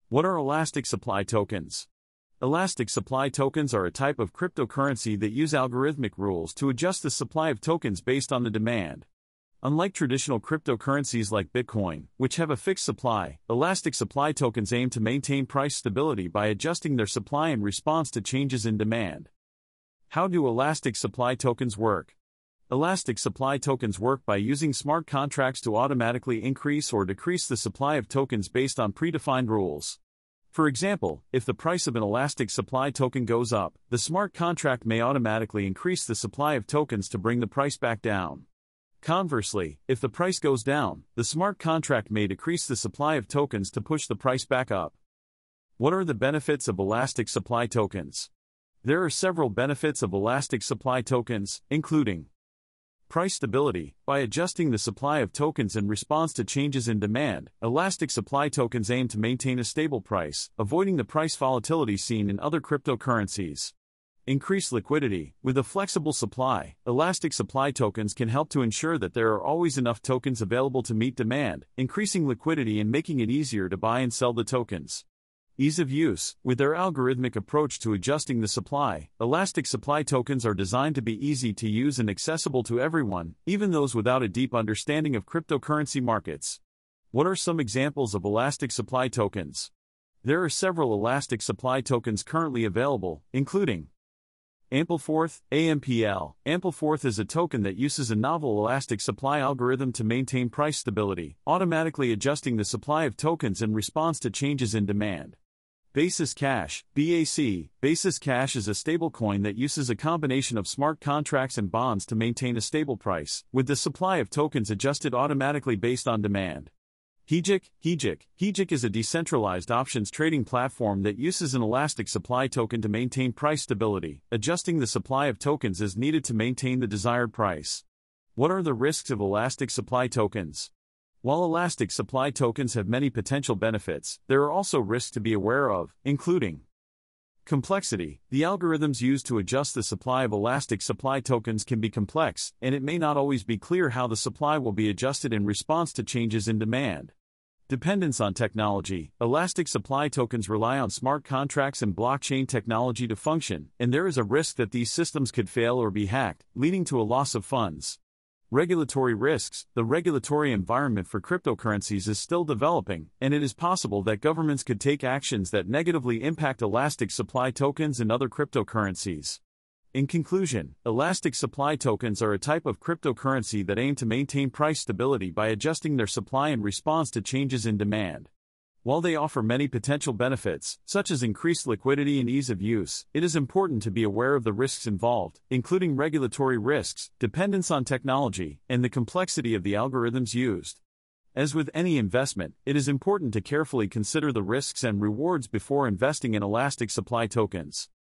What are elastic supply tokens? Elastic supply tokens are a type of cryptocurrency that use algorithmic rules to adjust the supply of tokens based on the demand. Unlike traditional cryptocurrencies like Bitcoin, which have a fixed supply, elastic supply tokens aim to maintain price stability by adjusting their supply in response to changes in demand. How do elastic supply tokens work? Elastic supply tokens work by using smart contracts to automatically increase or decrease the supply of tokens based on predefined rules. For example, if the price of an elastic supply token goes up, the smart contract may automatically increase the supply of tokens to bring the price back down. Conversely, if the price goes down, the smart contract may decrease the supply of tokens to push the price back up. What are the benefits of elastic supply tokens? There are several benefits of elastic supply tokens, including price stability. By adjusting the supply of tokens in response to changes in demand, elastic supply tokens aim to maintain a stable price, avoiding the price volatility seen in other cryptocurrencies. Increase liquidity. With a flexible supply, elastic supply tokens can help to ensure that there are always enough tokens available to meet demand, increasing liquidity and making it easier to buy and sell the tokens. Ease of use. With their algorithmic approach to adjusting the supply, elastic supply tokens are designed to be easy to use and accessible to everyone, even those without a deep understanding of cryptocurrency markets. What are some examples of elastic supply tokens? There are several elastic supply tokens currently available, including Ampleforth, AMPL. Ampleforth is a token that uses a novel elastic supply algorithm to maintain price stability, automatically adjusting the supply of tokens in response to changes in demand. Basis Cash, BAC. Basis Cash is a stablecoin that uses a combination of smart contracts and bonds to maintain a stable price, with the supply of tokens adjusted automatically based on demand. Hegic. Hegic is a decentralized options trading platform that uses an elastic supply token to maintain price stability, adjusting the supply of tokens as needed to maintain the desired price. What are the risks of elastic supply tokens? While elastic supply tokens have many potential benefits, there are also risks to be aware of, including complexity. The algorithms used to adjust the supply of elastic supply tokens can be complex, and it may not always be clear how the supply will be adjusted in response to changes in demand. Dependence on technology. Elastic supply tokens rely on smart contracts and blockchain technology to function, and there is a risk that these systems could fail or be hacked, leading to a loss of funds. Regulatory risks. The regulatory environment for cryptocurrencies is still developing, and it is possible that governments could take actions that negatively impact elastic supply tokens and other cryptocurrencies. In conclusion, elastic supply tokens are a type of cryptocurrency that aim to maintain price stability by adjusting their supply in response to changes in demand. While they offer many potential benefits, such as increased liquidity and ease of use, it is important to be aware of the risks involved, including regulatory risks, dependence on technology, and the complexity of the algorithms used. As with any investment, it is important to carefully consider the risks and rewards before investing in elastic supply tokens.